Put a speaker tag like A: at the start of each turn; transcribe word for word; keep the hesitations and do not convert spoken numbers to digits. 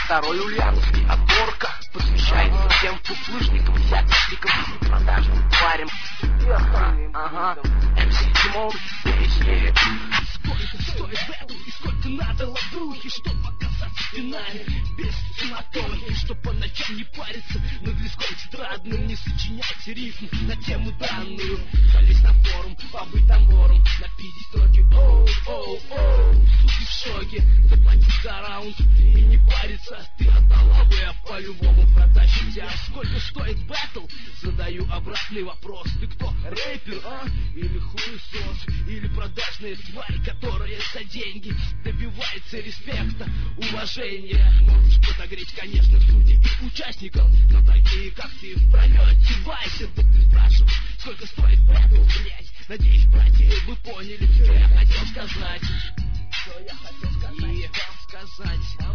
A: Второй ульяновский отборка посвящается всем фуфлышникам, взяточникам и продажным тварям. Ага, эм си Димон в песне.
B: Сколько стоит бэтл и сколько надо лаврухи, чтоб оказаться в финале без суматохи, чтоб по ночам не париться над листком тетрадным, не сочинять рифм на тему данную. Залезть на форум, побыть там вором, напились строки, оу, оу, оу, суки в шоке, заплатить за раунд и не париться, ты отдала бы, я по-любому протащу тебя. Сколько стоит бэтл? Задаю обратный вопрос, ты кто, рэпер, а? Или хуесос, или продажная тварь, которая за деньги добивается респекта, уважения. Можешь подогреть, конечно, судей и участников, но такие, как ты, в броню одевайся. Да ты спрашиваешь, сколько стоит бэтл, блять? Надеюсь, братья, вы поняли, что я хотел сказать. Что я хотел сказать? И сказать.